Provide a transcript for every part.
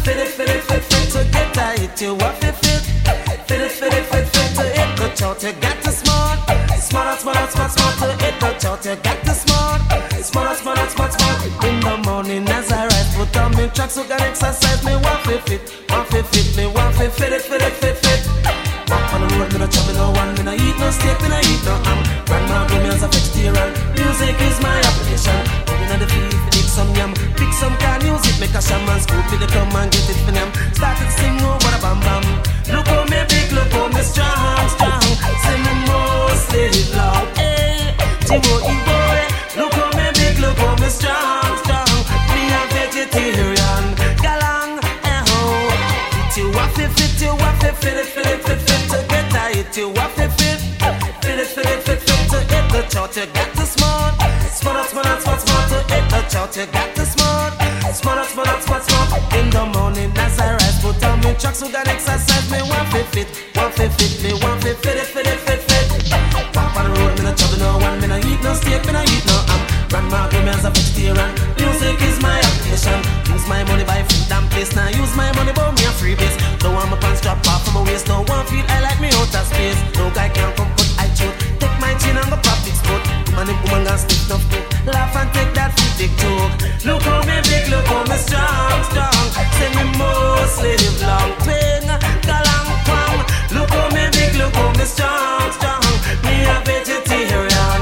Fit it, fit it, fit, fit to get a hit. You want fit, fit. Fit it, fit it, fit, fit to hit the chart. You got to smart. Smart, smart, smart, smart to hit the chart. You got to smart. Smart, smart, smart, smart. In the morning as I rise, put on me tracks so can exercise. Me want fit, fit. Want fit, fit. Me want fit, fit it, fit it, fit, fit. Walk on the road, me no chop, me no one, me no eat no steak, me no eat no ham. Grandma do me as a vegetarian. Music is my application. Inna the field, pick some yam, pick some can music, make a shaman scoop me the come and get it for them. Started to sing oh what a bam bam. Look how me big, look how me strong, strong. Sing me mostly long, eh? T-O-E boy. Look how me big, look how me strong, strong. Me a vegetarian, galang, eh ho. Fit you waff it, fit you waff it, fit it, fit it, fit it. To get a hit you waff it, fit it, fit it, fit it. To hit the chart you got to smart. Smart, smart, smart, smart to hit the chart. You got to smart. Smart, smart, smart, smart. In the morning as I rise, put on me tracks so can exercise. Me want fit, fit, want fit, fit. Me want fit, fit it, fit it, fit, fit. Walk on the road, me no trouble no one. Me no eat no steak, me no eat no ham. Grandma grew me as a vegetarian. Music is my occupation. Use my money buy food and place. Now use my money buy me a free base. Don't want my pants strap off from my waist. No one feel I like me out of space. No guy can come put I choke. Take my chin and go public sport. Man, if woman got stiff enough to laugh and take that for big joke. Look how me big, look how me strong, strong. Say me mostly live long, ping, galang, pang. Look how me big, look how me strong, strong. Me a vegetarian.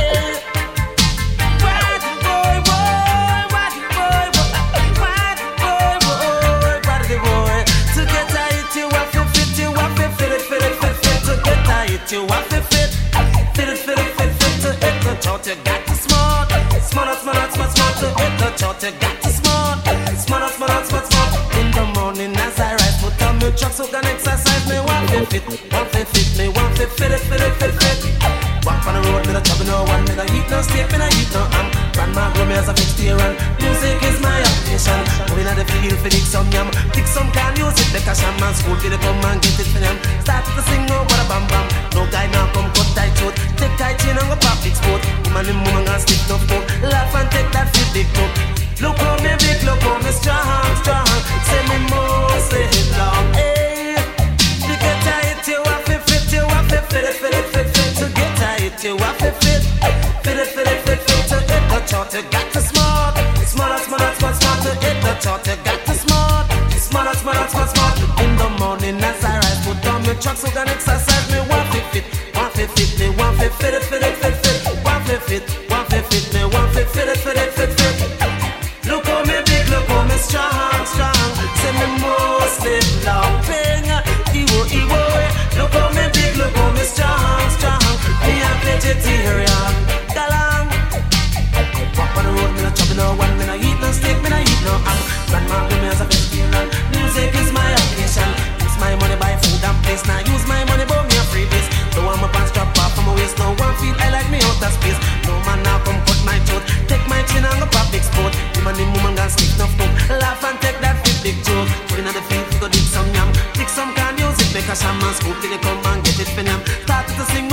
Bad boy, boy, bad boy, bad boy, boy, bad boy. To get a hit, you have to fit, you have to fit it, fit it, fit it. To get a hit, you have to fit, fit it, fit it, fit it. To hit the chart, you got to smart. Smart, smart, smart, smart. To hit the chart, you got to smart. Smart, smart, smart, smart. In the morning as I rise, put on me truck so can exercise. Me want fit, fit, want fit, fit. Me want fit, fit it, fit it, fit, fit. Walk on the road, me no trouble no one. Me no eat no steak, me no eat no ham. Grandma grew me as a vegetarian. Music is my occupation. Moving at the field for dig some yam, pick some can music. Make a shaman school for the come and get it for them. Start to sing oh what a bam bam. No guy now come cut tight throat. Take tight chain and go public sport. Woman in woman got stiff enough coat. Laugh and take that fit big talk. Look how me big, look how me strong, strong. Say me mostly long, eh? To get a hit you have to fit, you have to fit it, fit it, fit it. To get a hit you have to fit, fit it, fit it, fit it. To hit the chart you got to smart. Smart, smart, smart, smart. To hit the chart you got to smart. Smart, smart, smart, smart. In the morning as I rise, put on me truck so can exercise. Me want fit, fit, want fit, fit. Me want fit, fit it, fit it, fit it. Want fit, fit, want fit, fit. Me want fit, fit it, fit it, fit it. Look how me big, look how me strong, strong. Say me mostly long, ping, ego. Look how me big, look how me strong, strong. Me a vegetarian, galang. Walk on the road, me no chop no one, me no eat no steak, me no eat no ham. Grandma grew me as a vegetarian. Music is my occupation. Use my money buy food and place. Now use my money buy me a free base. Don't want my pants strap off from my waist. No one feel I like me out of space. No man now come cut my throat. Take my chin and go public sport. Woman in woman got stiff enough to laugh and take that fit big joke. Put in the field, go dig some yam, pick some can music, make a shaman scoop till they come and get it for them. Started to sing